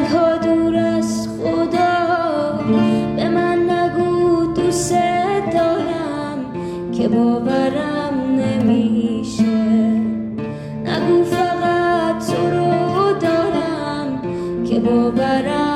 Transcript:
تنها دور از خدا. به من نگو دوست دارم که باورم نمیشه. نگو فقط تو رو دارم که باورم